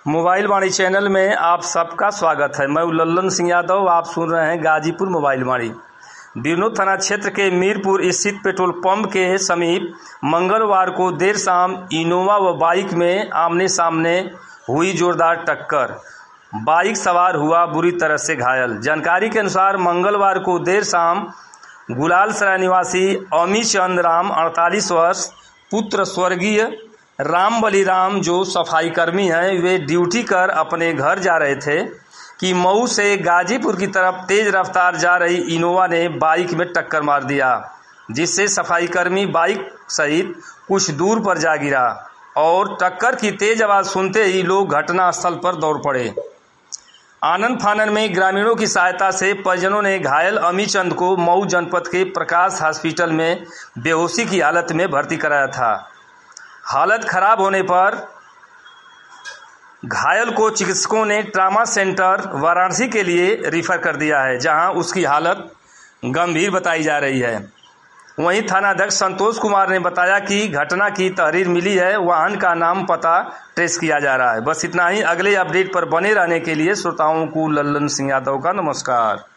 Mobile वाणी channel में आप सबका स्वागत है। मैं लल्लन सिंह यादव, आप सुन रहे हैं गाजीपुर मोबाइल वाणी। बिरनौर थाना क्षेत्र के मीरपुर स्थित पेट्रोल पंप के समीप मंगलवार को देर शाम इनोवा व बाइक में आमने सामने हुई जोरदार टक्कर। बाइक सवार हुआ बुरी तरह से घायल। जानकारी के अनुसार मंगलवार को देर शाम गुलालसराय निवासी अमी चंद राम 48 वर्ष पुत्र स्वर्गीय राम बलिराम जो सफाई कर्मी हैं, वे ड्यूटी कर अपने घर जा रहे थे कि मऊ से गाजीपुर की तरफ तेज रफ्तार जा रही इनोवा ने बाइक में टक्कर मार दिया, जिससे सफाई कर्मी बाइक सहित कुछ दूर पर जा गिरा और टक्कर की तेज आवाज़ सुनते ही लोग घटनास्थल पर दौड़ पड़े। आनन फानन में ग्रामीणों की सहायता से परिजनों ने घायल अमी चंद को मऊ जनपद के प्रकाश हॉस्पिटल में बेहोशी की हालत में भर्ती कराया था। हालत खराब होने पर घायल को चिकित्सकों ने ट्रामा सेंटर वाराणसी के लिए रिफर कर दिया है, जहां उसकी हालत गंभीर बताई जा रही है। वहीं थानाध्यक्ष संतोष कुमार ने बताया कि घटना की तहरीर मिली है, वाहन का नाम पता ट्रेस किया जा रहा है। बस इतना ही। अगले अपडेट पर बने रहने के लिए श्रोताओं को लल्लन सिंह यादव का नमस्कार।